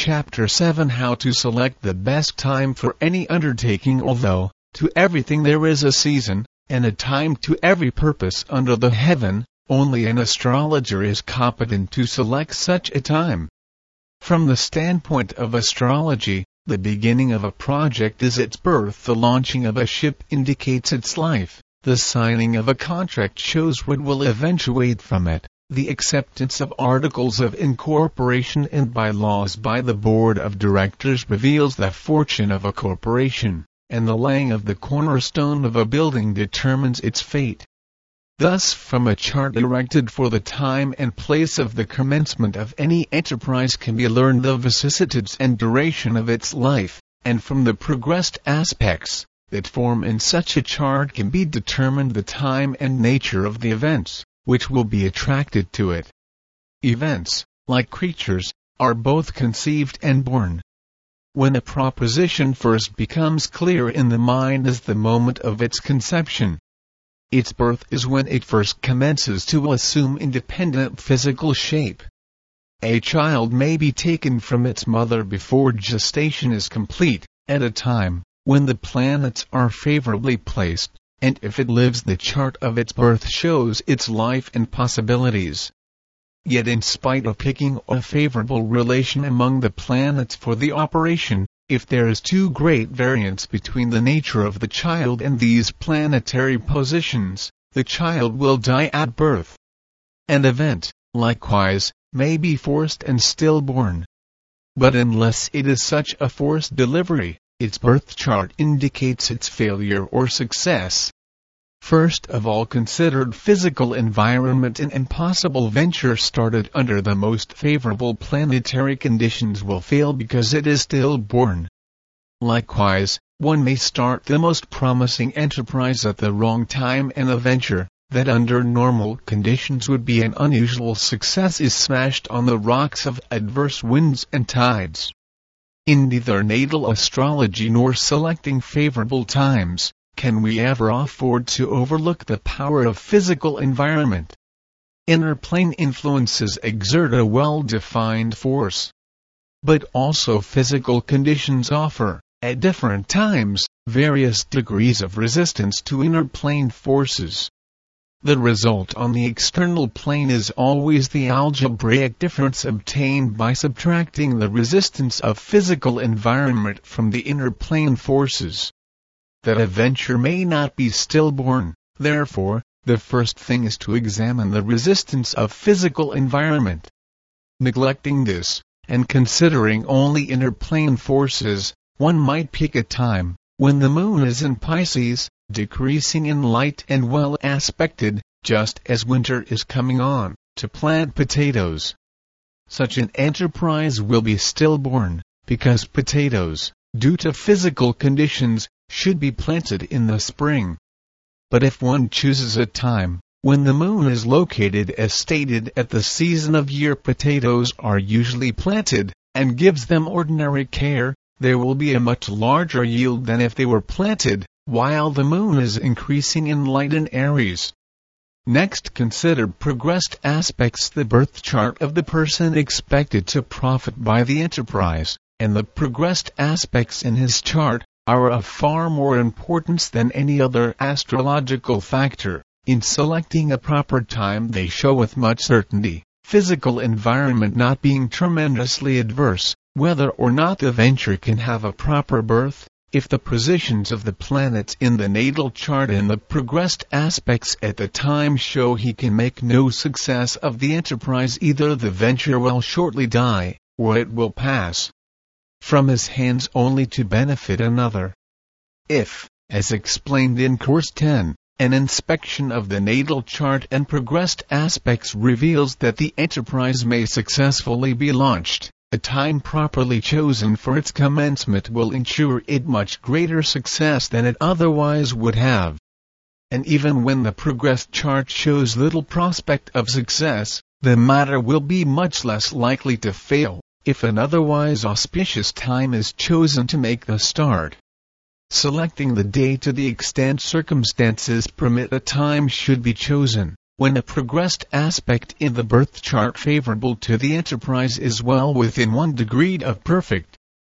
Chapter 7 How to select the best time for any undertaking. Although, to everything there is a season, and a time to every purpose under the heaven, only an astrologer is competent to select such a time. From the standpoint of astrology, the beginning of a project is its birth. The launching of a ship indicates its life. The signing of a contract shows what will eventuate from it. The acceptance of articles of incorporation and bylaws by the board of directors reveals the fortune of a corporation, and the laying of the cornerstone of a building determines its fate. Thus, from a chart erected for the time and place of the commencement of any enterprise can be learned the vicissitudes and duration of its life, and from the progressed aspects that form in such a chart can be determined the time and nature of the events which will be attracted to it. Events, like creatures, are both conceived and born. When a proposition first becomes clear in the mind is the moment of its conception. Its birth is when it first commences to assume independent physical shape. A child may be taken from its mother before gestation is complete, at a time when the planets are favorably placed, and if it lives the chart of its birth shows its life and possibilities. Yet in spite of picking a favorable relation among the planets for the operation, if there is too great variance between the nature of the child and these planetary positions, the child will die at birth. An event, likewise, may be forced and stillborn. But unless it is such a forced delivery, its birth chart indicates its failure or success. First of all, considered physical environment. An impossible venture started under the most favorable planetary conditions will fail because it is stillborn. Likewise, one may start the most promising enterprise at the wrong time, and a venture that under normal conditions would be an unusual success is smashed on the rocks of adverse winds and tides. In neither natal astrology nor selecting favorable times can we ever afford to overlook the power of physical environment. Inner plane influences exert a well-defined force. But also physical conditions offer, at different times, various degrees of resistance to inner plane forces. The result on the external plane is always the algebraic difference obtained by subtracting the resistance of physical environment from the inner plane forces. That a venture may not be stillborn, therefore, the first thing is to examine the resistance of physical environment. Neglecting this, and considering only inner plane forces, one might pick a time when the moon is in Pisces, decreasing in light and well aspected, just as winter is coming on, to plant potatoes. Such an enterprise will be stillborn, because potatoes, due to physical conditions, should be planted in the spring. But if one chooses a time when the moon is located as stated at the season of year, potatoes are usually planted, and gives them ordinary care, there will be a much larger yield than if they were planted while the moon is increasing in light in Aries. Next, consider progressed aspects. The birth chart of the person expected to profit by the enterprise, and the progressed aspects in his chart, are of far more importance than any other astrological factor. In selecting a proper time they show with much certainty, physical environment not being tremendously adverse, whether or not the venture can have a proper birth. If the positions of the planets in the natal chart and the progressed aspects at the time show he can make no success of the enterprise, either the venture will shortly die, or it will pass from his hands only to benefit another. If, as explained in Course 10, an inspection of the natal chart and progressed aspects reveals that the enterprise may successfully be launched, a time properly chosen for its commencement will ensure it much greater success than it otherwise would have. And even when the progressed chart shows little prospect of success, the matter will be much less likely to fail if an otherwise auspicious time is chosen to make the start. Selecting the day to the extent circumstances permit, a time should be chosen When a progressed aspect in the birth chart favorable to the enterprise is well within 1 degree of perfect,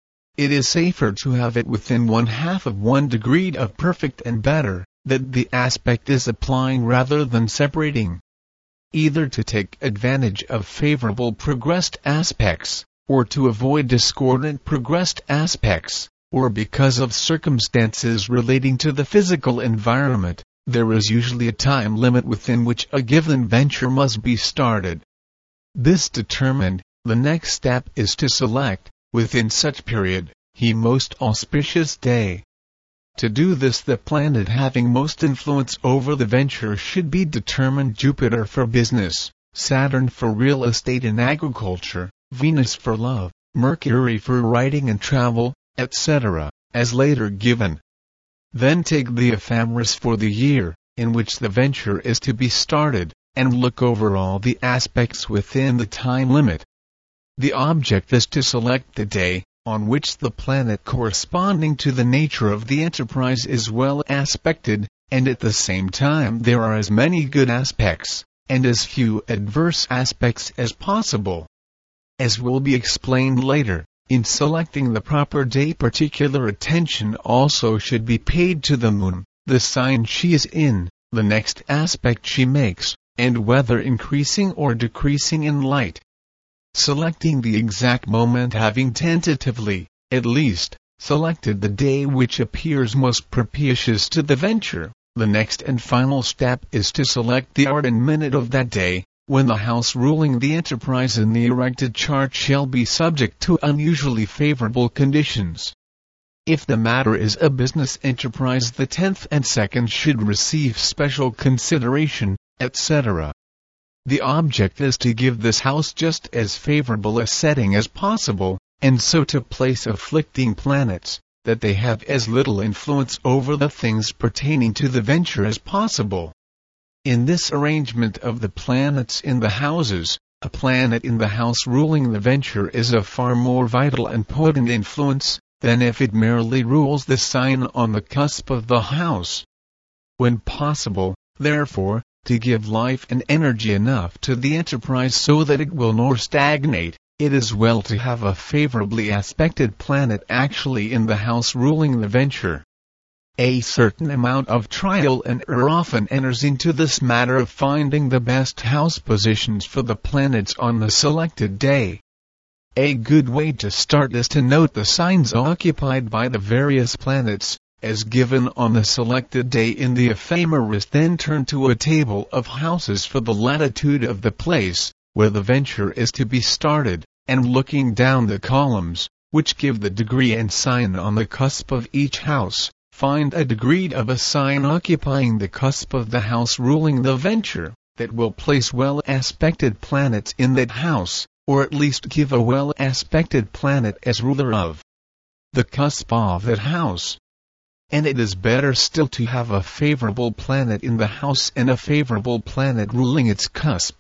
it is safer to have it within 1/2 of 1 degree of perfect, and better that the aspect is applying rather than separating. Either to take advantage of favorable progressed aspects, or to avoid discordant progressed aspects, or because of circumstances relating to the physical environment, there is usually a time limit within which a given venture must be started. This determined, the next step is to select, within such period, the most auspicious day. To do this, the planet having most influence over the venture should be determined: Jupiter for business, Saturn for real estate and agriculture, Venus for love, Mercury for writing and travel, etc., as later given. Then take the ephemeris for the year, in which the venture is to be started, and look over all the aspects within the time limit. The object is to select the day, on which the planet corresponding to the nature of the enterprise is well aspected, and at the same time there are as many good aspects, and as few adverse aspects as possible. As will be explained later, in selecting the proper day particular attention also should be paid to the moon, the sign she is in, the next aspect she makes, and whether increasing or decreasing in light. Selecting the exact moment, having tentatively, at least, selected the day which appears most propitious to the venture, the next and final step is to select the hour and minute of that day, when the house ruling the enterprise in the erected chart shall be subject to unusually favorable conditions. If the matter is a business enterprise, the 10th and 2nd should receive special consideration, etc. The object is to give this house just as favorable a setting as possible, and so to place afflicting planets, that they have as little influence over the things pertaining to the venture as possible. In this arrangement of the planets in the houses, a planet in the house ruling the venture is of far more vital and potent influence than if it merely rules the sign on the cusp of the house. When possible, therefore, to give life and energy enough to the enterprise so that it will nor stagnate, it is well to have a favorably aspected planet actually in the house ruling the venture. A certain amount of trial and error often enters into this matter of finding the best house positions for the planets on the selected day. A good way to start is to note the signs occupied by the various planets, as given on the selected day in the ephemeris. Then turn to a table of houses for the latitude of the place where the venture is to be started, and looking down the columns, which give the degree and sign on the cusp of each house, find a degree of a sign occupying the cusp of the house ruling the venture, that will place well-aspected planets in that house, or at least give a well-aspected planet as ruler of the cusp of that house. And it is better still to have a favorable planet in the house and a favorable planet ruling its cusp.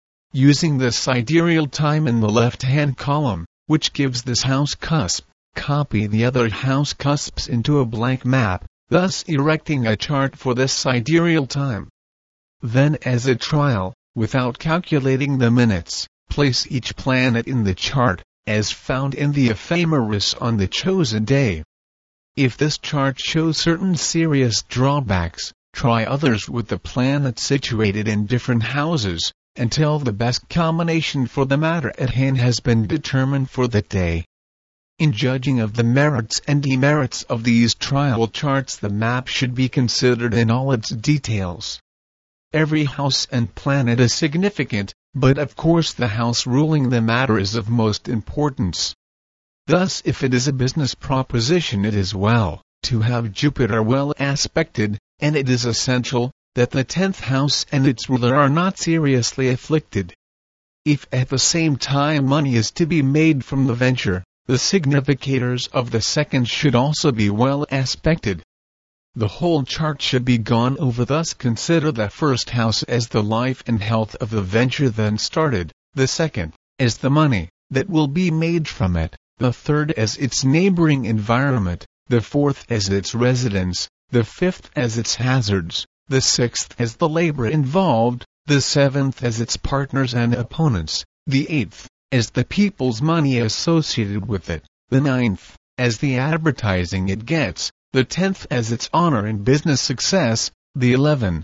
Using the sidereal time in the left-hand column, which gives this house cusp, copy the other house cusps into a blank map, thus erecting a chart for this sidereal time. Then, as a trial, without calculating the minutes, place each planet in the chart, as found in the ephemeris on the chosen day. If this chart shows certain serious drawbacks, try others with the planets situated in different houses, until the best combination for the matter at hand has been determined for that day. In judging of the merits and demerits of these trial charts, the map should be considered in all its details. Every house and planet is significant, but of course the house ruling the matter is of most importance. Thus, if it is a business proposition, it is well to have Jupiter well aspected, and it is essential that the 10th house and its ruler are not seriously afflicted. If at the same time money is to be made from the venture, the significators of the second should also be well aspected. The whole chart should be gone over. Thus consider the first house as the life and health of the venture then started, the second as the money that will be made from it, the third as its neighboring environment, the fourth as its residence, the fifth as its hazards, the sixth as the labor involved, the 7th as its partners and opponents, the 8th as the people's money associated with it, the 9th as the advertising it gets, the 10th as its honor and business success, the 11th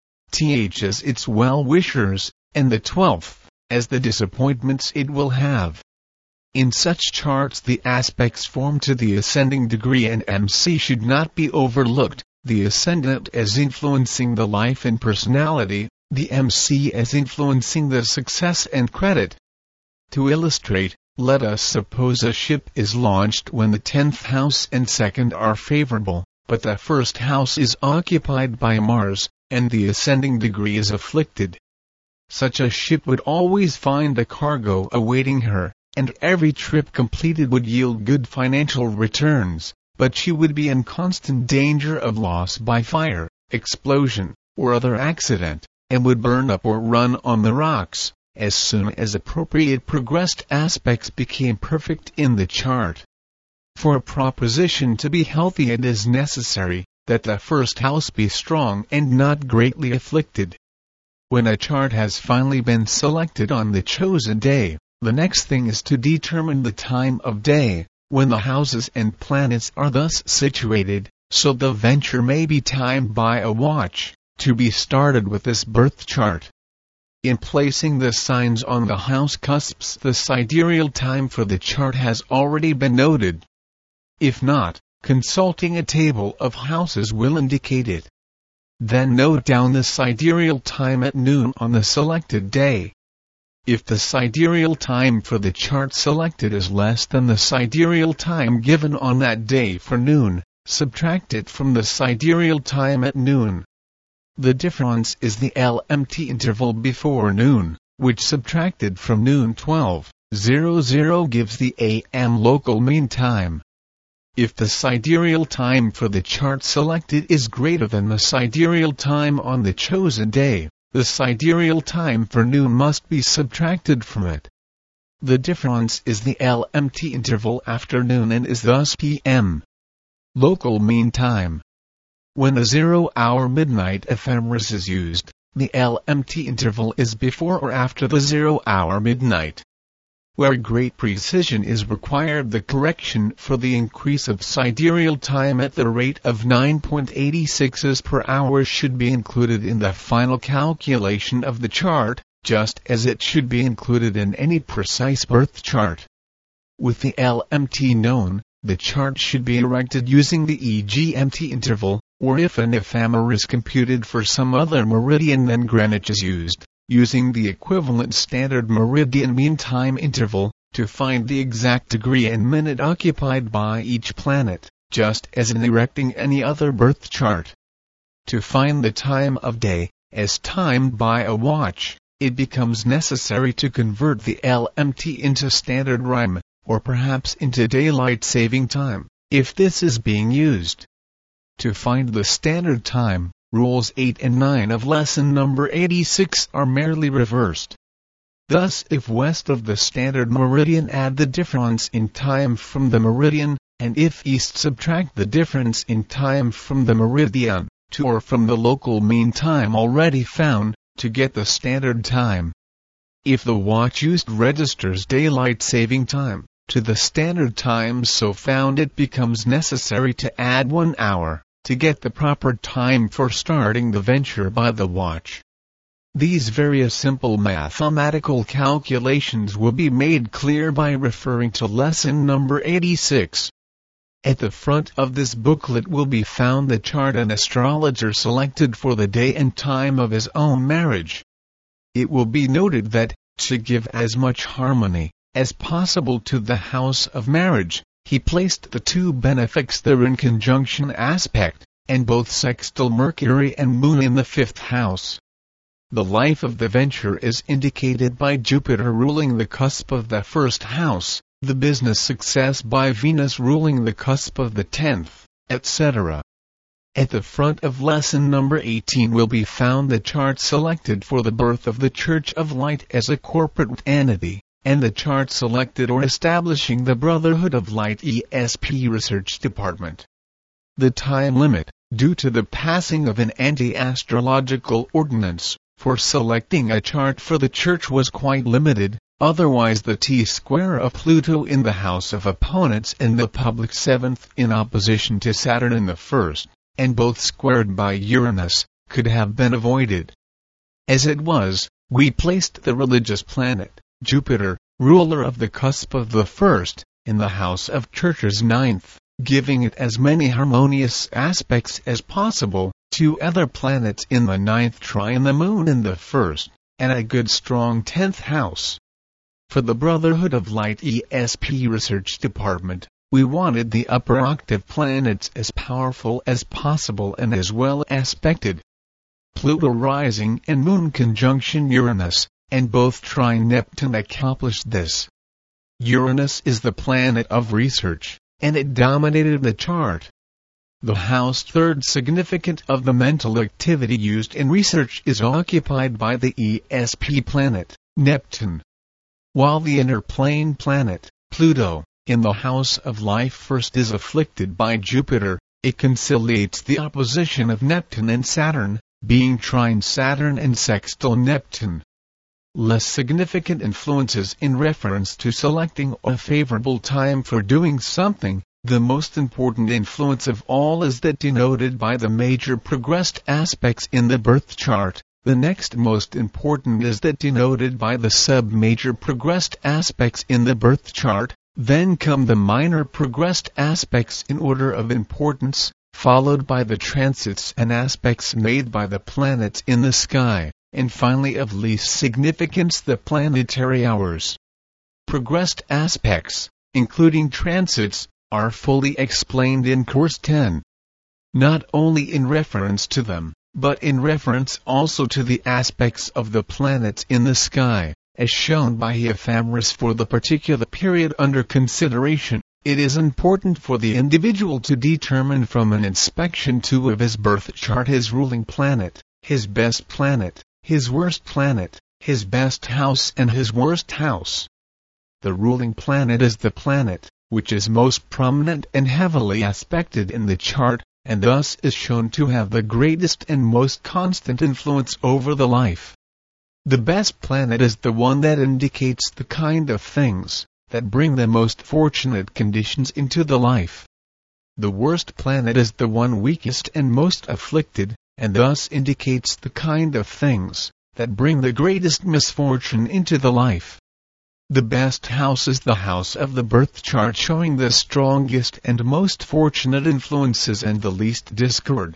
as its well-wishers, and the 12th as the disappointments it will have. In such charts the aspects formed to the ascending degree and MC should not be overlooked, the ascendant as influencing the life and personality, the MC as influencing the success and credit. To illustrate, let us suppose a ship is launched when the 10th house and 2nd are favorable, but the 1st house is occupied by Mars, and the ascending degree is afflicted. Such a ship would always find a cargo awaiting her, and every trip completed would yield good financial returns, but she would be in constant danger of loss by fire, explosion, or other accident, and would burn up or run on the rocks, as soon as appropriate progressed aspects became perfect in the chart. For a proposition to be healthy it is necessary that the 1st house be strong and not greatly afflicted. When a chart has finally been selected on the chosen day, the next thing is to determine the time of day, when the houses and planets are thus situated, so the venture may be timed by a watch, to be started with this birth chart. In placing the signs on the house cusps the sidereal time for the chart has already been noted. If not, consulting a table of houses will indicate it. Then note down the sidereal time at noon on the selected day. If the sidereal time for the chart selected is less than the sidereal time given on that day for noon, subtract it from the sidereal time at noon. The difference is the LMT interval before noon, which subtracted from noon 12:00 gives the AM local mean time. If the sidereal time for the chart selected is greater than the sidereal time on the chosen day, the sidereal time for noon must be subtracted from it. The difference is the LMT interval after noon and is thus PM. Local mean time. When a 0-hour midnight ephemeris is used, the LMT interval is before or after the 0-hour midnight. Where great precision is required, the correction for the increase of sidereal time at the rate of 9.86 per hour should be included in the final calculation of the chart, just as it should be included in any precise birth chart. With the LMT known, the chart should be erected using the EGMT interval, or if an ephemeris computed for some other meridian than Greenwich is used, using the equivalent standard meridian mean time interval, to find the exact degree and minute occupied by each planet, just as in erecting any other birth chart. To find the time of day, as timed by a watch, it becomes necessary to convert the LMT into standard rhyme, or perhaps into daylight saving time, if this is being used. To find the standard time, rules 8 and 9 of lesson number 86 are merely reversed. Thus, if west of the standard meridian, add the difference in time from the meridian, and if east, subtract the difference in time from the meridian, to or from the local mean time already found, to get the standard time. If the watch used registers daylight saving time to the standard time so found, it becomes necessary to add 1 hour, to get the proper time for starting the venture by the watch. These various simple mathematical calculations will be made clear by referring to lesson number 86. At the front of this booklet will be found the chart an astrologer selected for the day and time of his own marriage. It will be noted that, to give as much harmony as possible to the house of marriage, he placed the two benefics there in conjunction aspect, and both sextile Mercury and Moon in the 5th house. The life of the venture is indicated by Jupiter ruling the cusp of the 1st house, the business success by Venus ruling the cusp of the 10th, etc. At the front of lesson number 18 will be found the chart selected for the birth of the Church of Light as a corporate entity, and the chart selected or establishing the Brotherhood of Light ESP Research Department. The time limit, due to the passing of an anti-astrological ordinance, for selecting a chart for the church was quite limited, otherwise the T-square of Pluto in the house of opponents and the public 7th in opposition to Saturn in the 1st, and both squared by Uranus, could have been avoided. As it was, we placed the religious planet, Jupiter, ruler of the cusp of the 1st, in the house of churches 9th, giving it as many harmonious aspects as possible, 2 other planets in the 9th trine the moon in the 1st, and a good strong 10th house. For the Brotherhood of Light ESP Research Department, we wanted the upper octave planets as powerful as possible and as well aspected. Pluto rising and Moon conjunction Uranus, and both trine Neptune accomplished this. Uranus is the planet of research, and it dominated the chart. The house 3rd significant of the mental activity used in research is occupied by the ESP planet, Neptune. While the inner plane planet, Pluto, in the house of life 1st is afflicted by Jupiter, it conciliates the opposition of Neptune and Saturn, being trine Saturn and sextile Neptune. Less significant influences in reference to selecting a favorable time for doing something. The most important influence of all is that denoted by the major progressed aspects in the birth chart. The next most important is that denoted by the sub-major progressed aspects in the birth chart. Then come the minor progressed aspects in order of importance, followed by the transits and aspects made by the planets in the sky, and finally of least significance the planetary hours. Progressed aspects, including transits, are fully explained in Course 10. Not only in reference to them, but in reference also to the aspects of the planets in the sky, as shown by Ephemeris for the particular period under consideration. It is important for the individual to determine from an inspection of his birth chart his ruling planet, his best planet, his worst planet, his best house and his worst house. The ruling planet is the planet which is most prominent and heavily aspected in the chart, and thus is shown to have the greatest and most constant influence over the life. The best planet is the one that indicates the kind of things that bring the most fortunate conditions into the life. The worst planet is the one weakest and most afflicted, and thus indicates the kind of things that bring the greatest misfortune into the life. The best house is the house of the birth chart, showing the strongest and most fortunate influences and the least discord.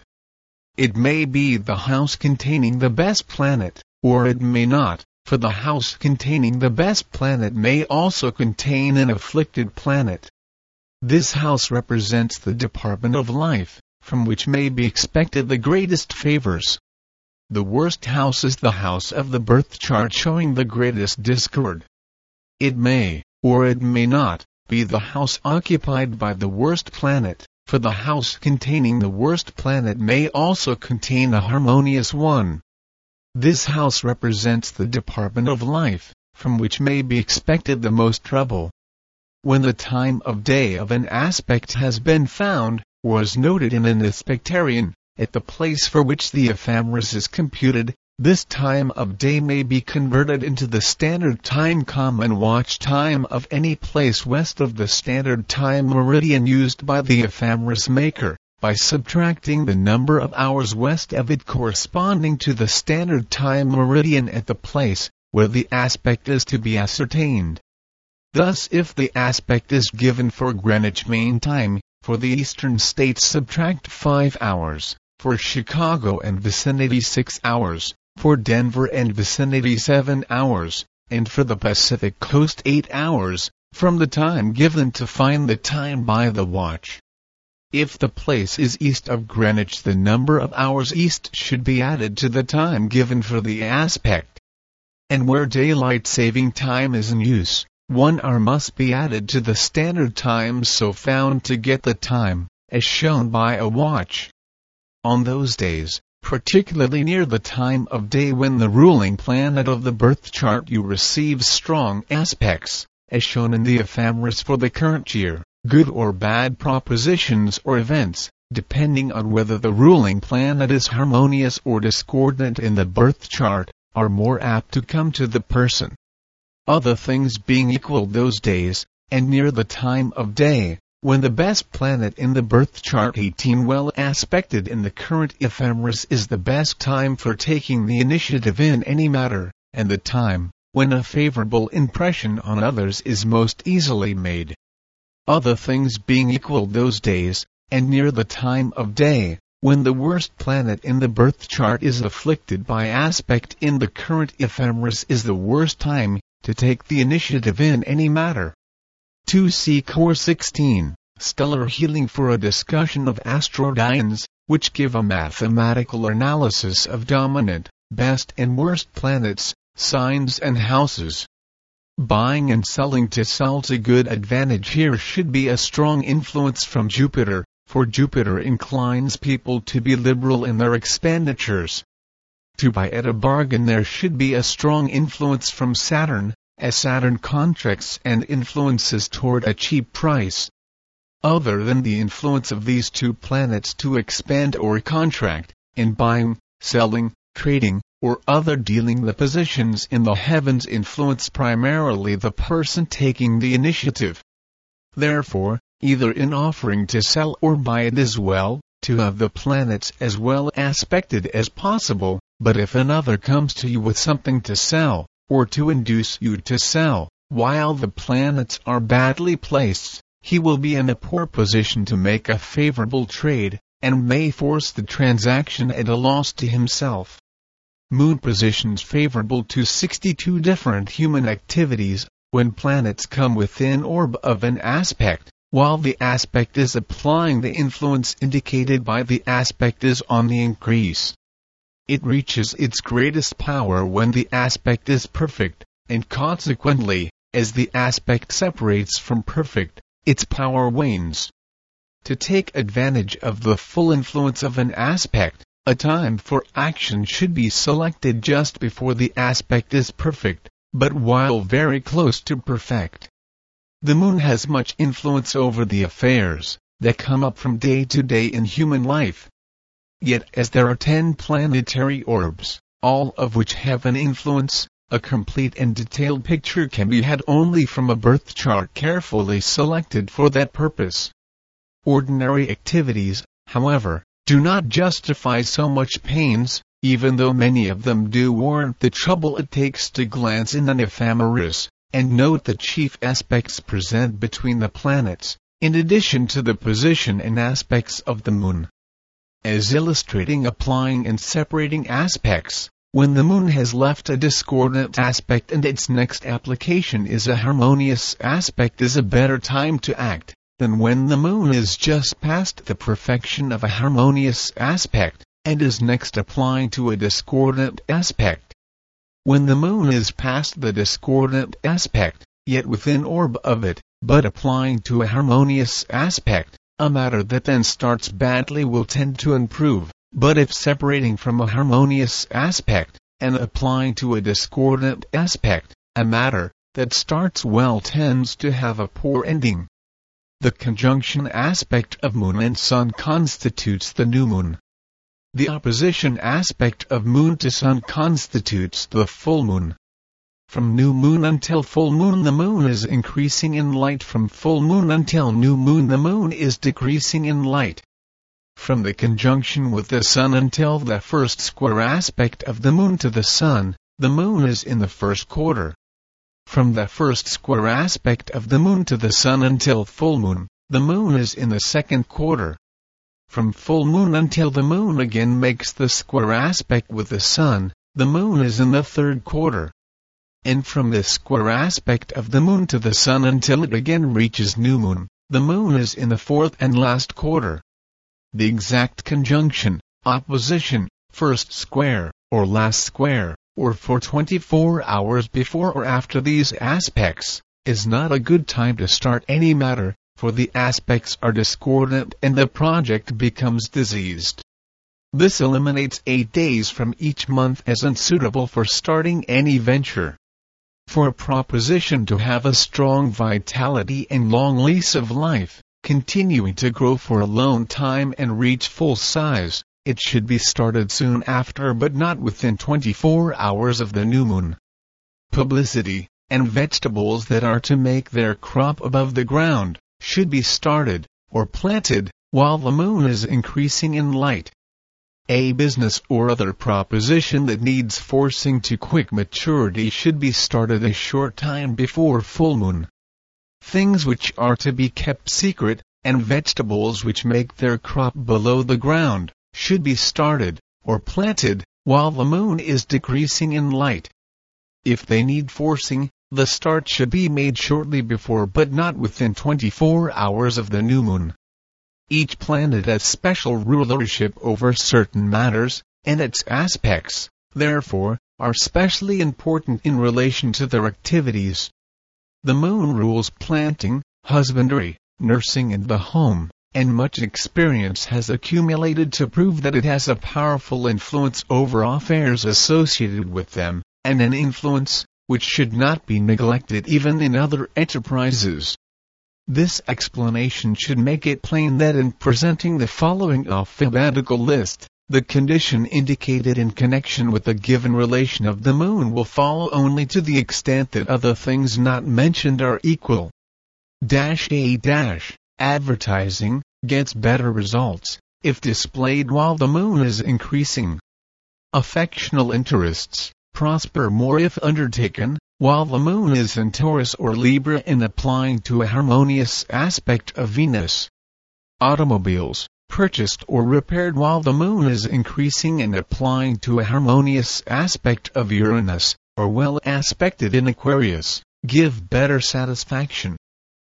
It may be the house containing the best planet, or it may not, for the house containing the best planet may also contain an afflicted planet. This house represents the department of life, from which may be expected the greatest favors. The worst house is the house of the birth chart, showing the greatest discord. It may, or it may not, be the house occupied by the worst planet, for the house containing the worst planet may also contain a harmonious one. This house represents the department of life, from which may be expected the most trouble. When the time of day of an aspect has been found, or is noted in an aspectarian, at the place for which the ephemeris is computed, this time of day may be converted into the standard time common watch time of any place west of the standard time meridian used by the ephemeris maker, by subtracting the number of hours west of it corresponding to the standard time meridian at the place where the aspect is to be ascertained. Thus, if the aspect is given for Greenwich Mean Time, for the eastern states subtract 5 hours, for Chicago and vicinity 6 hours, for Denver and vicinity 7 hours, and for the Pacific Coast 8 hours, from the time given to find the time by the watch. If the place is east of Greenwich, the number of hours east should be added to the time given for the aspect. And where daylight saving time is in use, 1 hour must be added to the standard time so found to get the time, as shown by a watch. On those days, particularly near the time of day when the ruling planet of the birth chart you receives strong aspects, as shown in the ephemeris for the current year, good or bad propositions or events, depending on whether the ruling planet is harmonious or discordant in the birth chart, are more apt to come to the person. Other things being equal those days, and near the time of day, when the best planet in the birth chart 18 well aspected in the current ephemeris is the best time for taking the initiative in any matter, and the time when a favorable impression on others is most easily made. Other things being equal those days, and near the time of day, when the worst planet in the birth chart is afflicted by aspect in the current ephemeris is the worst time to take the initiative in any matter. 2C Core 16, Stellar Healing for a discussion of astrodians, which give a mathematical analysis of dominant, best and worst planets, signs and houses. Buying and selling to sells a good advantage here should be a strong influence from Jupiter, for Jupiter inclines people to be liberal in their expenditures. To buy at a bargain there should be a strong influence from Saturn, as Saturn contracts and influences toward a cheap price. Other than the influence of these two planets to expand or contract, in buying, selling, trading, or other dealing, the positions in the heavens influence primarily the person taking the initiative. Therefore, either in offering to sell or buy it is well, to have the planets as well aspected as possible, but if another comes to you with something to sell, or to induce you to sell, while the planets are badly placed, he will be in a poor position to make a favorable trade, and may force the transaction at a loss to himself. Moon positions favorable to 62 different human activities, when planets come within orb of an aspect, while the aspect is applying the influence indicated by the aspect is on the increase. It reaches its greatest power when the aspect is perfect, and consequently, as the aspect separates from perfect, its power wanes. To take advantage of the full influence of an aspect, a time for action should be selected just before the aspect is perfect, but while very close to perfect. The moon has much influence over the affairs that come up from day to day in human life. Yet as there are 10 planetary orbs, all of which have an influence, a complete and detailed picture can be had only from a birth chart carefully selected for that purpose. Ordinary activities, however, do not justify so much pains, even though many of them do warrant the trouble it takes to glance in an ephemeris, and note the chief aspects present between the planets, in addition to the position and aspects of the moon. As illustrating applying and separating aspects, when the moon has left a discordant aspect and its next application is a harmonious aspect is a better time to act, than when the moon is just past the perfection of a harmonious aspect, and is next applying to a discordant aspect. When the moon is past the discordant aspect, yet within orb of it, but applying to a harmonious aspect, a matter that then starts badly will tend to improve, but if separating from a harmonious aspect, and applying to a discordant aspect, a matter that starts well tends to have a poor ending. The conjunction aspect of moon and sun constitutes the new moon. The opposition aspect of moon to sun constitutes the full moon. From new moon until full moon the moon is increasing in light. From full moon until new moon the moon is decreasing in light. From the conjunction with the sun until the first square aspect of the moon to the sun, the moon is in the first quarter. From the first square aspect of the moon to the sun until full moon, the moon is in the second quarter. From full moon until the moon again makes the square aspect with the sun, the moon is in the third quarter. And from this square aspect of the moon to the sun until it again reaches new moon, the moon is in the fourth and last quarter. The exact conjunction, opposition, first square, or last square, or for 24 hours before or after these aspects, is not a good time to start any matter, for the aspects are discordant and the project becomes diseased. This eliminates 8 days from each month as unsuitable for starting any venture. For a proposition to have a strong vitality and long lease of life, continuing to grow for a long time and reach full size, it should be started soon after but not within 24 hours of the new moon. Publicity, and vegetables that are to make their crop above the ground, should be started, or planted, while the moon is increasing in light. A business or other proposition that needs forcing to quick maturity should be started a short time before full moon. Things which are to be kept secret, and vegetables which make their crop below the ground, should be started, or planted, while the moon is decreasing in light. If they need forcing, the start should be made shortly before but not within 24 hours of the new moon. Each planet has special rulership over certain matters, and its aspects, therefore, are specially important in relation to their activities. The moon rules planting, husbandry, nursing and the home, and much experience has accumulated to prove that it has a powerful influence over affairs associated with them, and an influence which should not be neglected even in other enterprises. This explanation should make it plain that in presenting the following alphabetical list, the condition indicated in connection with a given relation of the moon will follow only to the extent that other things not mentioned are equal. Advertising gets better results if displayed while the moon is increasing. Affectional interests prosper more if undertaken while the moon is in Taurus or Libra and applying to a harmonious aspect of Venus. Automobiles purchased or repaired while the moon is increasing and applying to a harmonious aspect of Uranus, or well aspected in Aquarius, give better satisfaction.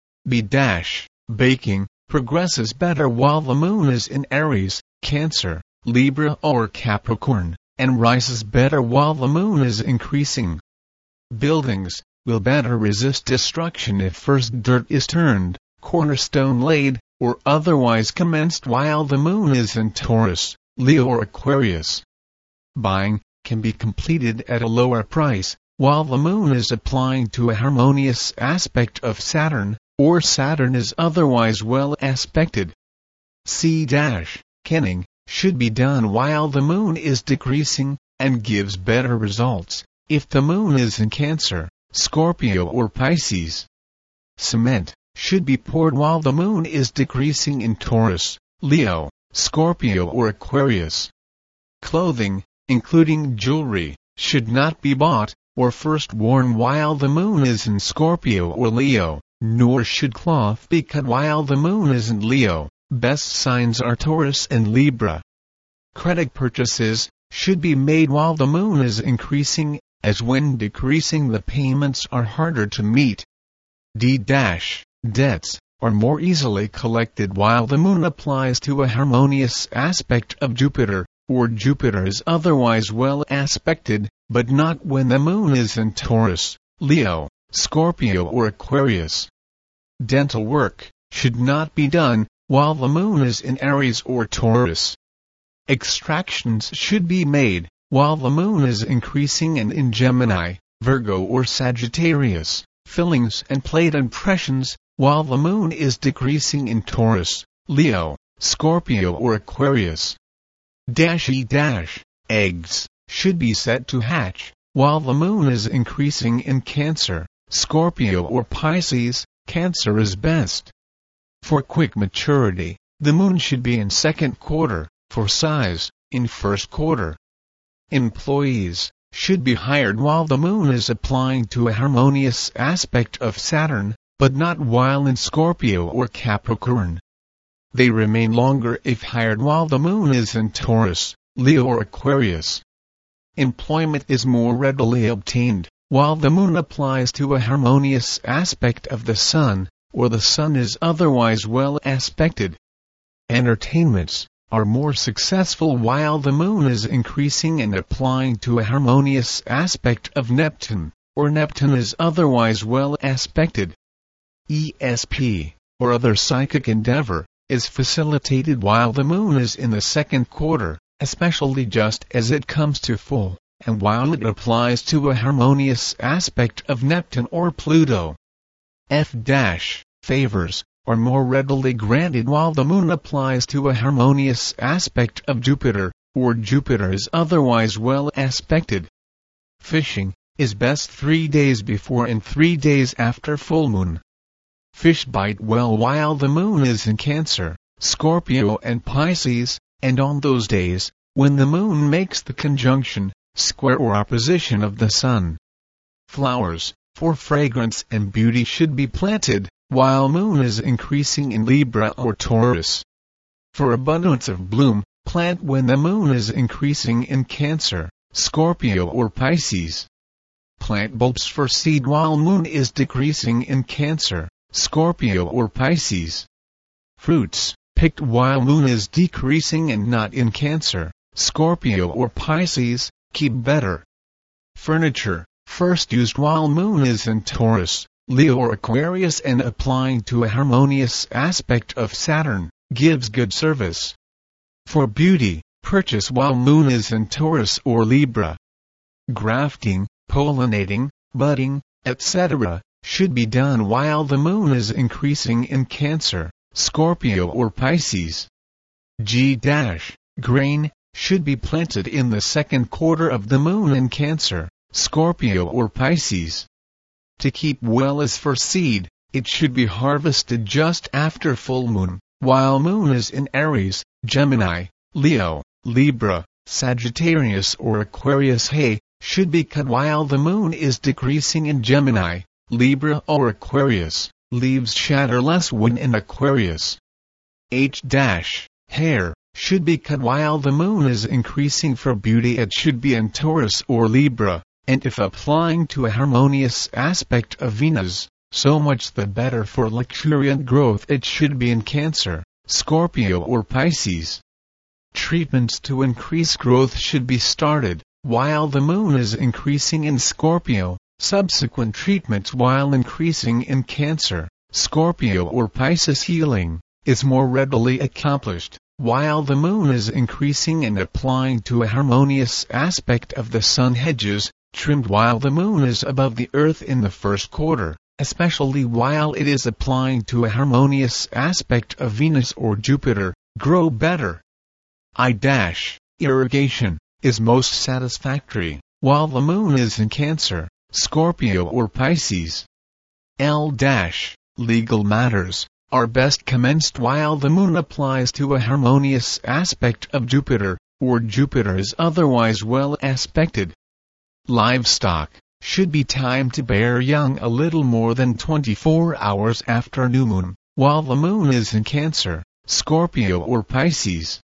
Baking progresses better while the moon is in Aries, Cancer, Libra or Capricorn, and rises better while the moon is increasing. Buildings will better resist destruction if first dirt is turned, cornerstone laid, or otherwise commenced while the moon is in Taurus, Leo or Aquarius. Buying can be completed at a lower price, while the moon is applying to a harmonious aspect of Saturn, or Saturn is otherwise well aspected. Canning should be done while the moon is decreasing, and gives better results if the moon is in Cancer, Scorpio or Pisces. Cement should be poured while the moon is decreasing in Taurus, Leo, Scorpio or Aquarius. Clothing, including jewelry, should not be bought or first worn while the moon is in Scorpio or Leo, nor should cloth be cut while the moon is in Leo. Best signs are Taurus and Libra. Credit purchases should be made while the moon is increasing, as when decreasing the payments are harder to meet. Debts are more easily collected while the moon applies to a harmonious aspect of Jupiter, or Jupiter is otherwise well aspected, but not when the moon is in Taurus, Leo, Scorpio or Aquarius. Dental work should not be done while the moon is in Aries or Taurus. Extractions should be made while the moon is increasing and in Gemini, Virgo or Sagittarius. Fillings and plate impressions while the moon is decreasing in Taurus, Leo, Scorpio or Aquarius. Eggs should be set to hatch while the moon is increasing in Cancer, Scorpio or Pisces. Cancer is best. For quick maturity, the moon should be in second quarter, for size, in first quarter. Employees should be hired while the moon is applying to a harmonious aspect of Saturn, but not while in Scorpio or Capricorn. They remain longer if hired while the moon is in Taurus, Leo or Aquarius. Employment is more readily obtained while the moon applies to a harmonious aspect of the sun, or the sun is otherwise well aspected. Entertainments are more successful while the moon is increasing and applying to a harmonious aspect of Neptune, or Neptune is otherwise well aspected. ESP, or other psychic endeavor, is facilitated while the moon is in the second quarter, especially just as it comes to full, and while it applies to a harmonious aspect of Neptune or Pluto. Favors are more readily granted while the moon applies to a harmonious aspect of Jupiter, or Jupiter is otherwise well aspected. Fishing is best 3 days before and 3 days after full moon. Fish bite well while the moon is in Cancer, Scorpio and Pisces, and on those days, when the moon makes the conjunction, square or opposition of the sun. Flowers, for fragrance and beauty should be planted, while moon is increasing in Libra or Taurus. For abundance of bloom, plant when the moon is increasing in Cancer, Scorpio or Pisces. Plant bulbs for seed while moon is decreasing in Cancer, Scorpio or Pisces. Fruits, picked while moon is decreasing and not in Cancer, Scorpio or Pisces, keep better. Furniture, first used while moon is in Taurus, Leo or Aquarius and applying to a harmonious aspect of Saturn, gives good service. For beauty, purchase while moon is in Taurus or Libra. Grafting, pollinating, budding, etc., should be done while the moon is increasing in Cancer, Scorpio or Pisces. Grain, should be planted in the second quarter of the moon in Cancer, Scorpio or Pisces. To keep well as for seed, it should be harvested just after full moon, while moon is in Aries, Gemini, Leo, Libra, Sagittarius or Aquarius. Hay should be cut while the moon is decreasing in Gemini, Libra or Aquarius. Leaves shatter less when in Aquarius. Hair should be cut while the moon is increasing. For beauty it should be in Taurus or Libra, and if applying to a harmonious aspect of Venus, so much the better. For luxuriant growth it should be in Cancer, Scorpio or Pisces. Treatments to increase growth should be started while the moon is increasing in Scorpio. Subsequent treatments while increasing in Cancer, Scorpio or Pisces. Healing is more readily accomplished while the moon is increasing and applying to a harmonious aspect of the sun. Hedges, trimmed while the moon is above the earth in the first quarter, especially while it is applying to a harmonious aspect of Venus or Jupiter, grow better. Irrigation is most satisfactory while the moon is in Cancer, Scorpio or Pisces. Legal matters are best commenced while the moon applies to a harmonious aspect of Jupiter, or Jupiter is otherwise well aspected. Livestock should be timed to bear young a little more than 24 hours after new moon, while the moon is in Cancer, Scorpio or Pisces.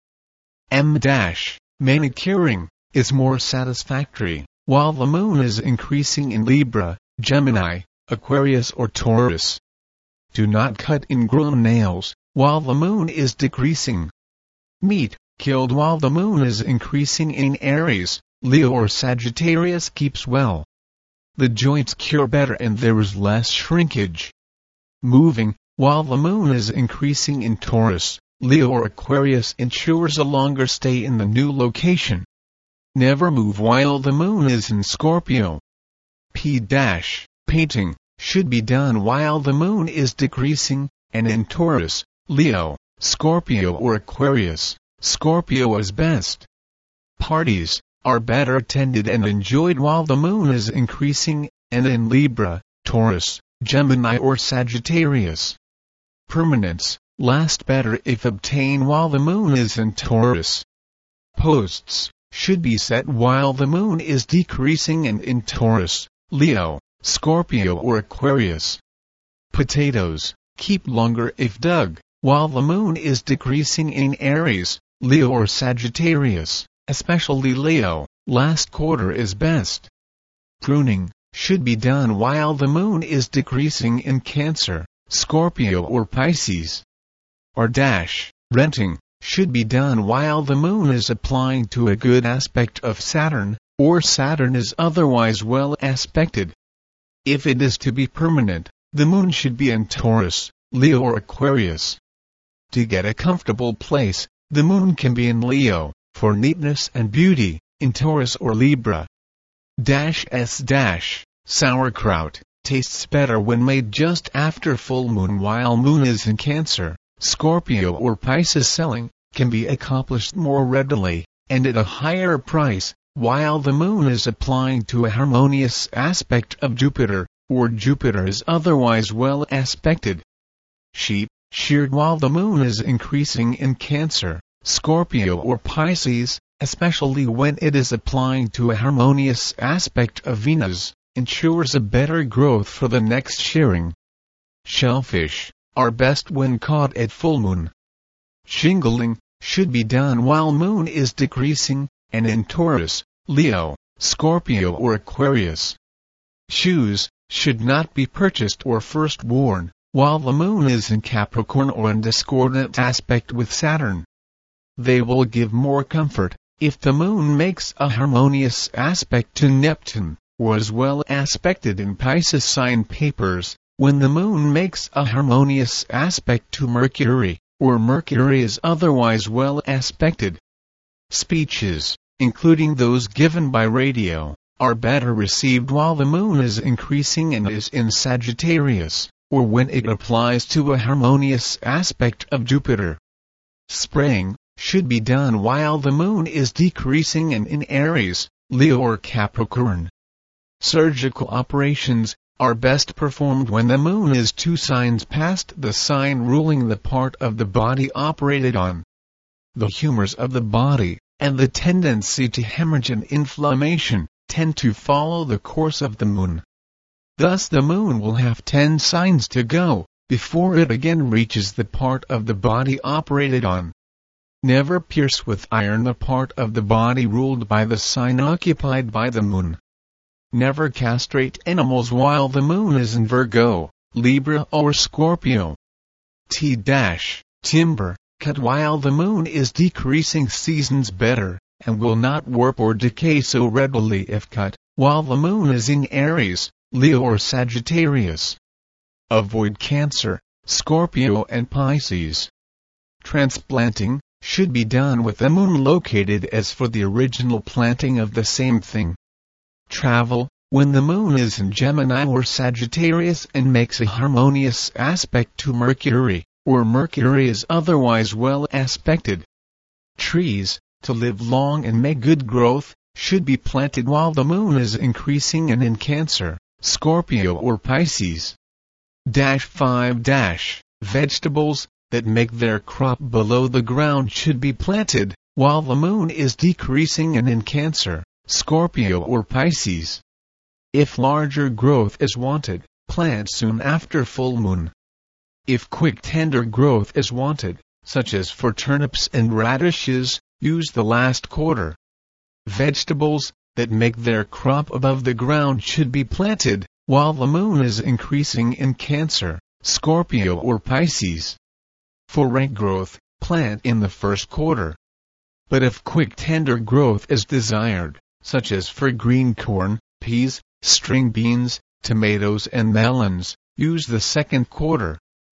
Manicuring is more satisfactory while the moon is increasing in Libra, Gemini, Aquarius or Taurus. Do not cut ingrown nails while the moon is decreasing. Meat killed while the moon is increasing in Aries, Leo or Sagittarius keeps well. The joints cure better and there is less shrinkage. Moving while the moon is increasing in Taurus, Leo or Aquarius ensures a longer stay in the new location. Never move while the moon is in Scorpio. Painting should be done while the moon is decreasing, and in Taurus, Leo, Scorpio or Aquarius. Scorpio is best. Parties are better attended and enjoyed while the moon is increasing, and in Libra, Taurus, Gemini or Sagittarius. Permanents last better if obtained while the moon is in Taurus. Posts should be set while the moon is decreasing and in Taurus, Leo, Scorpio or Aquarius. Potatoes keep longer if dug while the moon is decreasing in Aries, Leo or Sagittarius, especially Leo. Last quarter is best. Pruning should be done while the moon is decreasing in Cancer, Scorpio or Pisces. Renting should be done while the moon is applying to a good aspect of Saturn, or Saturn is otherwise well aspected. If it is to be permanent, the moon should be in Taurus, Leo or Aquarius. To get a comfortable place, the moon can be in Leo, for neatness and beauty, in Taurus or Libra. Sauerkraut tastes better when made just after full moon, while moon is in Cancer, Scorpio or Pisces. Selling can be accomplished more readily, and at a higher price, while the moon is applying to a harmonious aspect of Jupiter, or Jupiter is otherwise well aspected. Sheep, sheared while the moon is increasing in Cancer, Scorpio or Pisces, especially when it is applying to a harmonious aspect of Venus, ensures a better growth for the next shearing. Shellfish are best when caught at full moon. Shingling should be done while moon is decreasing, and in Taurus, Leo, Scorpio or Aquarius. Shoes should not be purchased or first worn while the moon is in Capricorn or in discordant aspect with Saturn. They will give more comfort if the moon makes a harmonious aspect to Neptune, or as well aspected in Pisces sign papers, when the moon makes a harmonious aspect to Mercury, or Mercury is otherwise well aspected. Speeches, including those given by radio, are better received while the moon is increasing and is in Sagittarius, or when it applies to a harmonious aspect of Jupiter. Spraying should be done while the moon is decreasing and in Aries, Leo or Capricorn. Surgical operations are best performed when the moon is 2 signs past the sign ruling the part of the body operated on. The humors of the body, and the tendency to hemorrhage and inflammation, tend to follow the course of the moon. Thus the moon will have 10 signs to go, before it again reaches the part of the body operated on. Never pierce with iron the part of the body ruled by the sign occupied by the moon. Never castrate animals while the moon is in Virgo, Libra or Scorpio. Timber, cut while the moon is decreasing seasons better, and will not warp or decay so readily if cut while the moon is in Aries, Leo or Sagittarius. Avoid Cancer, Scorpio and Pisces. Transplanting should be done with the moon located as for the original planting of the same thing. Travel, when the moon is in Gemini or Sagittarius and makes a harmonious aspect to Mercury, or Mercury is otherwise well aspected. Trees, to live long and make good growth, should be planted while the moon is increasing and in Cancer, Scorpio or Pisces. 5. Vegetables that make their crop below the ground should be planted while the moon is decreasing and in Cancer, Scorpio or Pisces. If larger growth is wanted, plant soon after full moon. If quick tender growth is wanted, such as for turnips and radishes, use the last quarter. Vegetables that make their crop above the ground should be planted while the moon is increasing in Cancer, Scorpio or Pisces. For rank growth, plant in the first quarter. But if quick tender growth is desired, such as for green corn, peas, string beans, tomatoes and melons, use the second quarter.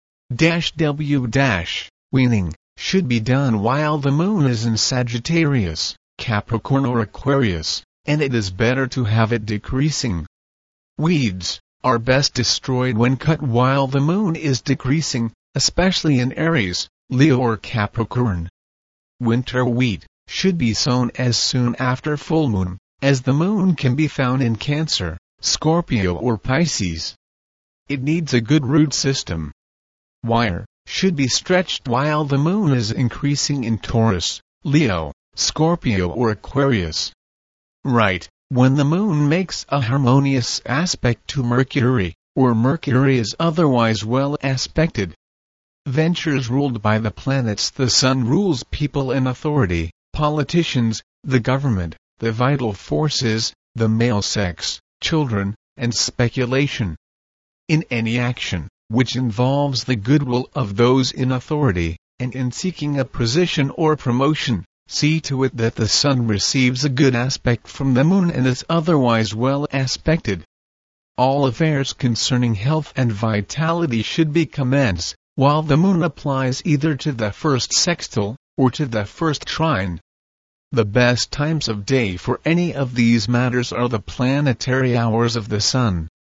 Weaning should be done while the moon is in Sagittarius, Capricorn or Aquarius, and it is better to have it decreasing. Weeds are best destroyed when cut while the moon is decreasing, especially in Aries, Leo or Capricorn. Winter wheat should be sown as soon after full moon, as the moon can be found in Cancer, Scorpio or Pisces. It needs a good root system. Wire should be stretched while the moon is increasing in Taurus, Leo, Scorpio or Aquarius. Right, when the moon makes a harmonious aspect to Mercury, or Mercury is otherwise well aspected. Ventures ruled by the planets. The sun rules people in authority, politicians, the government, the vital forces, the male sex, children, and speculation. In any action which involves the goodwill of those in authority, and in seeking a position or promotion, see to it that the sun receives a good aspect from the moon and is otherwise well aspected. All affairs concerning health and vitality should be commenced while the moon applies either to the first sextile, or to the first trine. The best times of day for any of these matters are the planetary hours of the sun.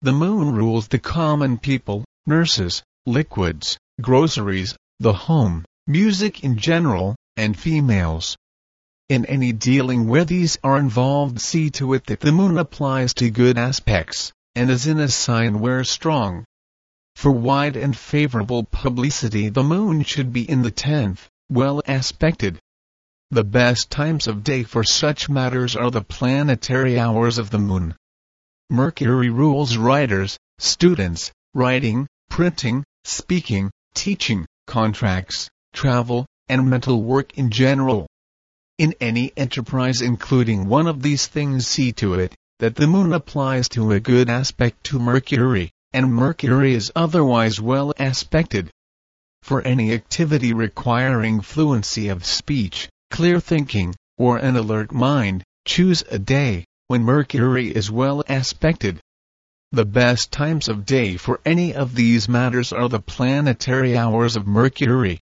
The moon rules the common people, nurses, liquids, groceries, the home, music in general, and females. In any dealing where these are involved, see to it that the moon applies to good aspects, and is in a sign where strong. For wide and favorable publicity, the moon should be in the 10th, well aspected. The best times of day for such matters are the planetary hours of the moon. Mercury rules writers, students, writing, printing, speaking, teaching, contracts, travel, and mental work in general. In any enterprise including one of these things, see to it that the moon applies to a good aspect to Mercury, and Mercury is otherwise well aspected. For any activity requiring fluency of speech, clear thinking, or an alert mind, choose a day when Mercury is well aspected. The best times of day for any of these matters are the planetary hours of Mercury.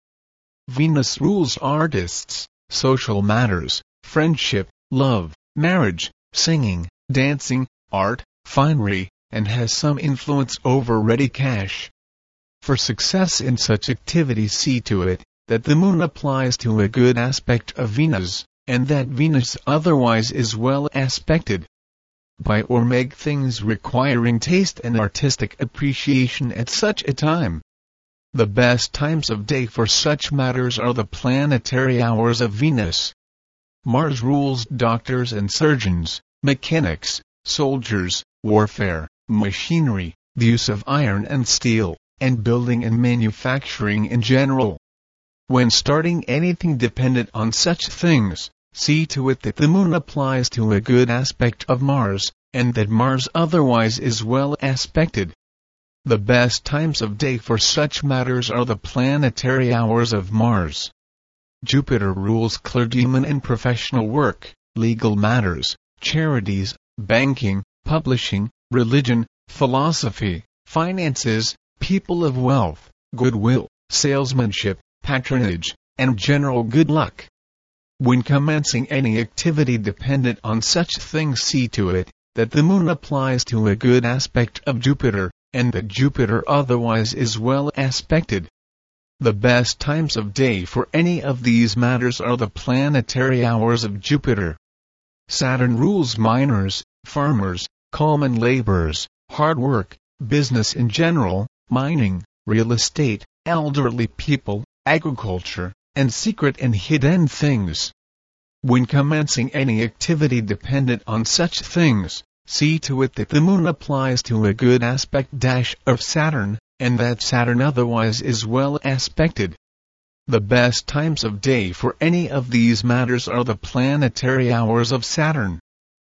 Venus rules artists, social matters, friendship, love, marriage, singing, dancing, art, finery, and has some influence over ready cash. For success in such activities, see to it that the moon applies to a good aspect of Venus, and that Venus otherwise is well aspected. Buy or make things requiring taste and artistic appreciation at such a time. The best times of day for such matters are the planetary hours of Venus. Mars rules doctors and surgeons, mechanics, soldiers, warfare, machinery, the use of iron and steel, and building and manufacturing in general. When starting anything dependent on such things, see to it that the moon applies to a good aspect of Mars, and that Mars otherwise is well aspected. The best times of day for such matters are the planetary hours of Mars. Jupiter rules clergymen and professional work, legal matters, charities, banking, publishing, religion, philosophy, finances, people of wealth, goodwill, salesmanship, patronage, and general good luck. When commencing any activity dependent on such things, see to it that the moon applies to a good aspect of Jupiter, and that Jupiter otherwise is well aspected. The best times of day for any of these matters are the planetary hours of Jupiter. Saturn rules miners, farmers, common laborers, hard work, business in general, mining, real estate, elderly people, agriculture, and secret and hidden things. When commencing any activity dependent on such things, see to it that the moon applies to a good aspect of Saturn, and that Saturn otherwise is well aspected. The best times of day for any of these matters are the planetary hours of Saturn.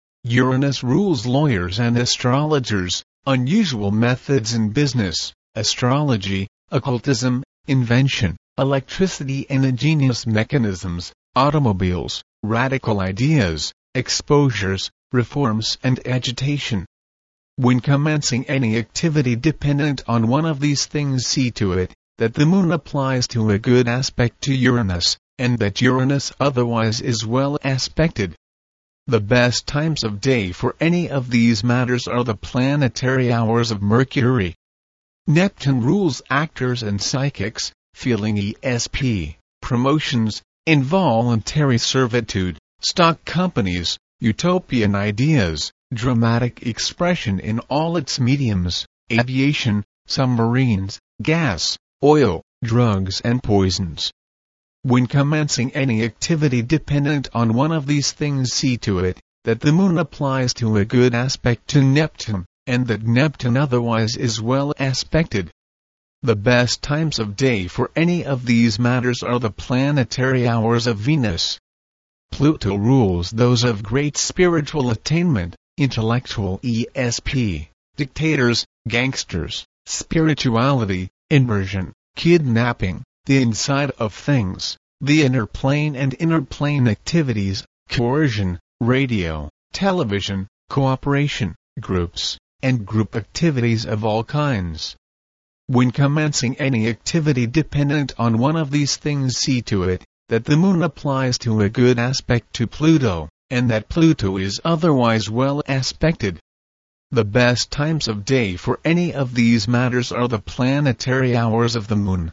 Uranus rules lawyers and astrologers, unusual methods in business, astrology, occultism, invention, electricity and ingenious mechanisms, automobiles, radical ideas, exposures, reforms and agitation. When commencing any activity dependent on one of these things, see to it that the moon applies to a good aspect to Uranus, and that Uranus otherwise is well aspected. The best times of day for any of these matters are the planetary hours of Mercury. Neptune rules actors and psychics, feeling ESP, promotions, involuntary servitude, stock companies, utopian ideas, dramatic expression in all its mediums, aviation, submarines, gas, oil, drugs and poisons. When commencing any activity dependent on one of these things, see to it that the moon applies to a good aspect to Neptune, and that Neptune otherwise is well aspected. The best times of day for any of these matters are the planetary hours of Venus. Pluto rules those of great spiritual attainment, intellectual ESP, dictators, gangsters, spirituality, inversion, kidnapping, the inside of things, the inner plane and inner plane activities, coercion, radio, television, cooperation, groups, and group activities of all kinds. When commencing any activity dependent on one of these things, see to it that the moon applies to a good aspect to Pluto, and that Pluto is otherwise well aspected. The best times of day for any of these matters are the planetary hours of the moon.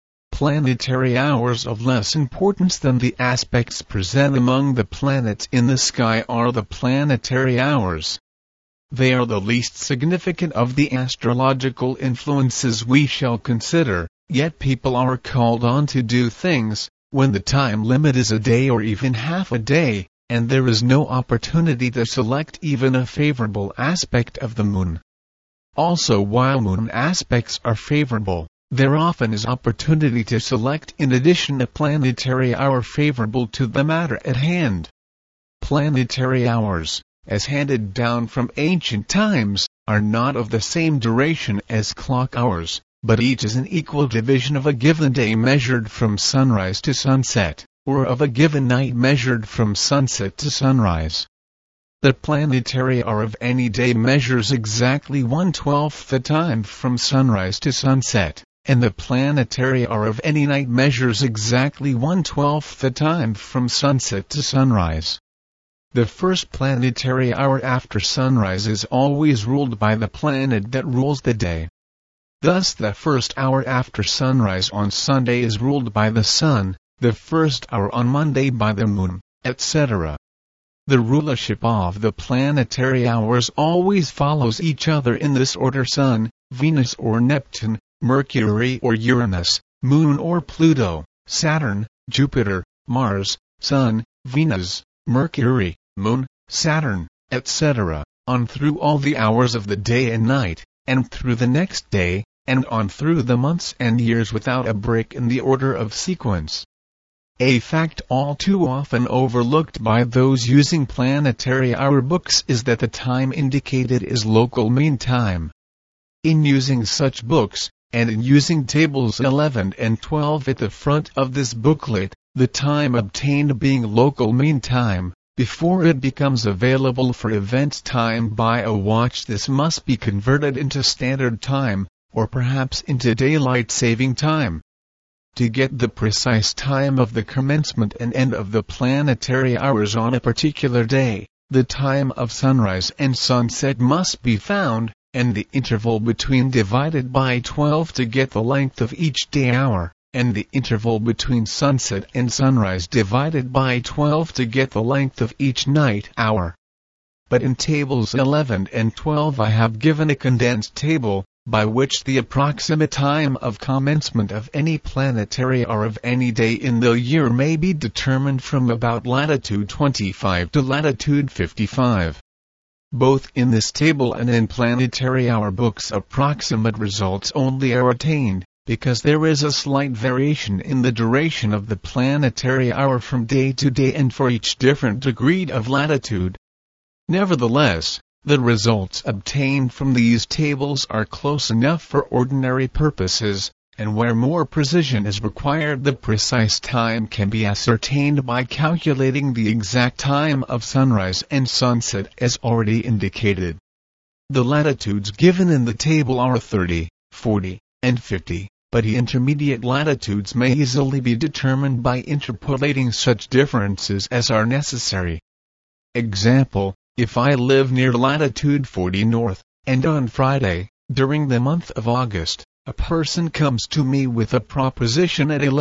Planetary hours of less importance than the aspects present among the planets in the sky are the planetary hours. They are the least significant of the astrological influences we shall consider, yet people are called on to do things, when the time limit is a day or even half a day, and there is no opportunity to select even a favorable aspect of the moon. Also, while moon aspects are favorable, there often is opportunity to select in addition a planetary hour favorable to the matter at hand. Planetary hours, as handed down from ancient times, are not of the same duration as clock hours, but each is an equal division of a given day measured from sunrise to sunset, or of a given night measured from sunset to sunrise. The planetary hour of any day measures exactly 1/12 the time from sunrise to sunset, and the planetary hour of any night measures exactly 1/12 the time from sunset to sunrise. The first planetary hour after sunrise is always ruled by the planet that rules the day. Thus the first hour after sunrise on Sunday is ruled by the sun, the first hour on Monday by the moon, etc. The rulership of the planetary hours always follows each other in this order: Sun, Venus or Neptune, Mercury or Uranus, Moon or Pluto, Saturn, Jupiter, Mars, Sun, Venus, Mercury, Moon, Saturn, etc., on through all the hours of the day and night, and through the next day, and on through the months and years without a break in the order of sequence. A fact all too often overlooked by those using planetary hour books is that the time indicated is local mean time. In using such books, and in using tables 11 and 12 at the front of this booklet, the time obtained being local mean time, before it becomes available for event time by a watch, this must be converted into standard time, or perhaps into daylight saving time. To get the precise time of the commencement and end of the planetary hours on a particular day, the time of sunrise and sunset must be found, and the interval between divided by 12 to get the length of each day hour, and the interval between sunset and sunrise divided by 12 to get the length of each night hour. But in tables 11 and 12 I have given a condensed table, by which the approximate time of commencement of any planetary hour of any day in the year may be determined from about latitude 25 to latitude 55. Both in this table and in planetary hour books approximate results only are attained, because there is a slight variation in the duration of the planetary hour from day to day and for each different degree of latitude. Nevertheless, the results obtained from these tables are close enough for ordinary purposes, and where more precision is required the precise time can be ascertained by calculating the exact time of sunrise and sunset as already indicated. The latitudes given in the table are 30, 40, and 50, but the intermediate latitudes may easily be determined by interpolating such differences as are necessary. Example: if I live near latitude 40 north, and on Friday, during the month of August, a person comes to me with a proposition at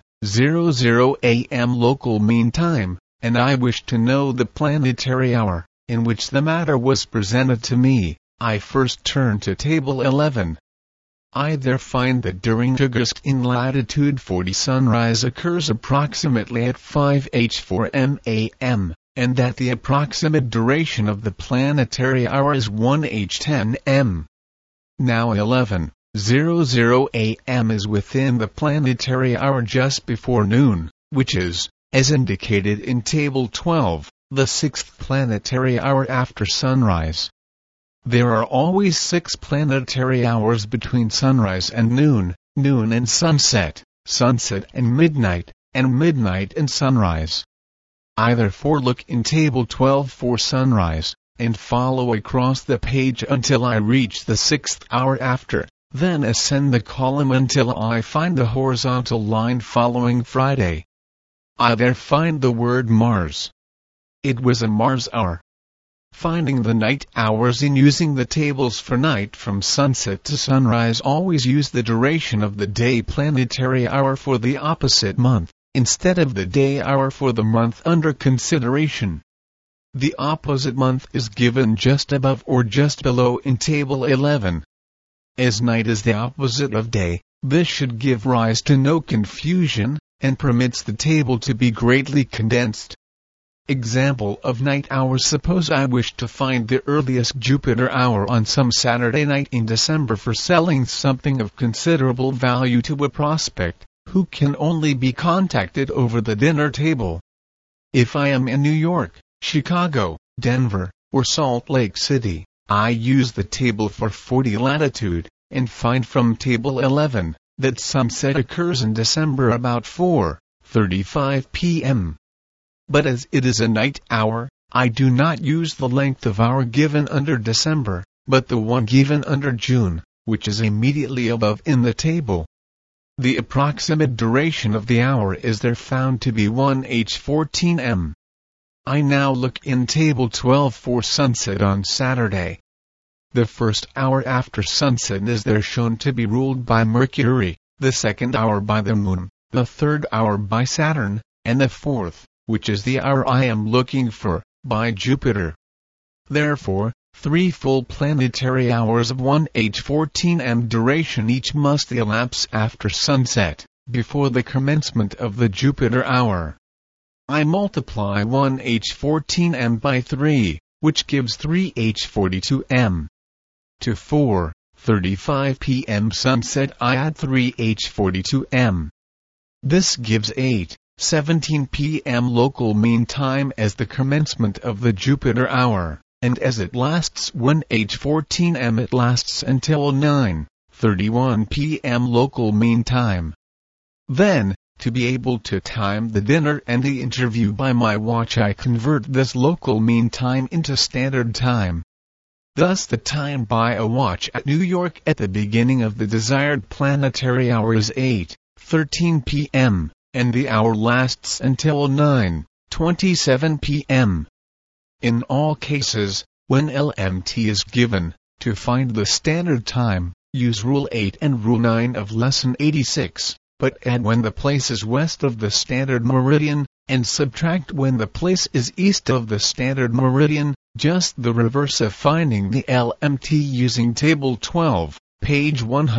11:00 a.m. local mean time, and I wish to know the planetary hour in which the matter was presented to me, I first turn to table 11. I there find that during August in latitude 40 sunrise occurs approximately at 5h4 m, and that the approximate duration of the planetary hour is 1h10 m. Now 11:00 a.m. is within the planetary hour just before noon, which is, as indicated in table 12, the sixth planetary hour after sunrise. There are always 6 planetary hours between sunrise and noon, noon and sunset, sunset and midnight and sunrise. I therefore look in table 12 for sunrise, and follow across the page until I reach the 6th hour after, then ascend the column until I find the horizontal line following Friday. I there find the word Mars. It was a Mars hour. Finding the night hours in using the tables for night from sunset to sunrise. Always use the duration of the day planetary hour for the opposite month, instead of the day hour for the month under consideration. The opposite month is given just above or just below in Table 11. As night is the opposite of day, this should give rise to no confusion, and permits the table to be greatly condensed. Example of night hours. Suppose I wish to find the earliest Jupiter hour on some Saturday night in December for selling something of considerable value to a prospect, who can only be contacted over the dinner table. If I am in New York, Chicago, Denver, or Salt Lake City, I use the table for 40 latitude, and find from Table 11, that sunset occurs in December about 4:35 p.m. But as it is a night hour, I do not use the length of hour given under December, but the one given under June, which is immediately above in the table. The approximate duration of the hour is there found to be 1h14 m. I now look in Table 12 for sunset on Saturday. The first hour after sunset is there shown to be ruled by Mercury, the second hour by the Moon, the third hour by Saturn, and the fourth, which is the hour I am looking for, by Jupiter. Therefore, 3 full planetary hours of 1h14 m duration each must elapse after sunset, before the commencement of the Jupiter hour. I multiply 1h14 m by 3, which gives 3h42 m. To 4:35 p.m. sunset I add 3h42 m. This gives 8:17 p.m. local mean time as the commencement of the Jupiter hour, and as it lasts 1h14 m it lasts until 9:31 p.m. local mean time. Then, to be able to time the dinner and the interview by my watch, I convert this local mean time into standard time. Thus the time by a watch at New York at the beginning of the desired planetary hour is 8:13 p.m., and the hour lasts until 9:27 p.m. In all cases, when LMT is given, to find the standard time, use Rule 8 and Rule 9 of Lesson 86, but add when the place is west of the standard meridian, and subtract when the place is east of the standard meridian, just the reverse of finding the LMT using Table 12, page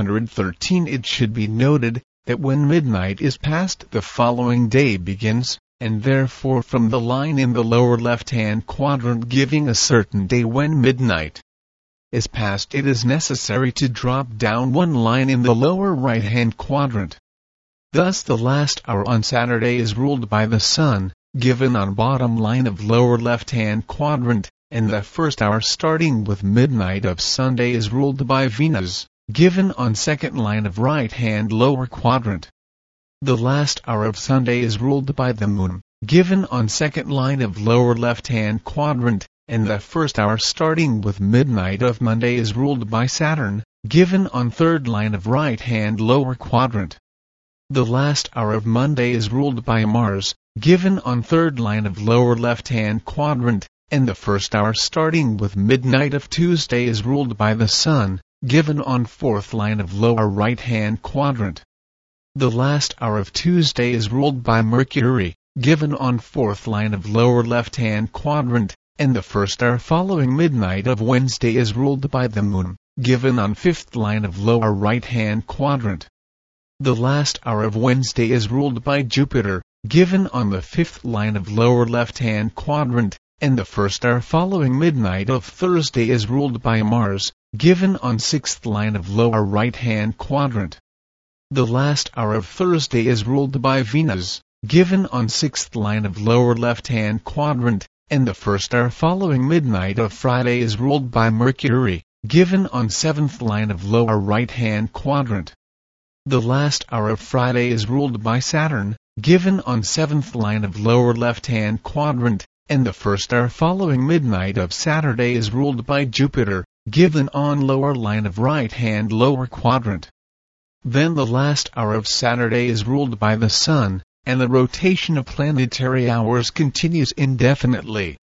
113. It should be noted that when midnight is past the following day begins, and therefore from the line in the lower left-hand quadrant giving a certain day when midnight is past, it is necessary to drop down one line in the lower right-hand quadrant. Thus the last hour on Saturday is ruled by the Sun, given on bottom line of lower left-hand quadrant, and the first hour starting with midnight of Sunday is ruled by Venus, given on second line of right-hand lower quadrant. The last hour of Sunday is ruled by the Moon, given on second line of lower left-hand quadrant, and the first hour starting with midnight of Monday is ruled by Saturn, given on third line of right-hand lower quadrant. The last hour of Monday is ruled by Mars, given on third line of lower left-hand quadrant, and the first hour starting with midnight of Tuesday is ruled by the Sun, given on fourth line of lower right-hand quadrant. The last hour of Tuesday is ruled by Mercury, given on fourth line of lower left-hand quadrant, and the first hour following midnight of Wednesday is ruled by the Moon, given on fifth line of lower right-hand quadrant. The last hour of Wednesday is ruled by Jupiter, given on the fifth line of lower left-hand quadrant, and the first hour following midnight of Thursday is ruled by Mars, given on sixth line of lower right-hand quadrant. The last hour of Thursday is ruled by Venus, given on sixth line of lower left-hand quadrant, and the first hour following midnight of Friday is ruled by Mercury, given on seventh line of lower right-hand quadrant. The last hour of Friday is ruled by Saturn, given on seventh line of lower left-hand quadrant, and the first hour following midnight of Saturday is ruled by Jupiter, given on lower line of right-hand lower quadrant. Then the last hour of Saturday is ruled by the Sun, and the rotation of planetary hours continues indefinitely.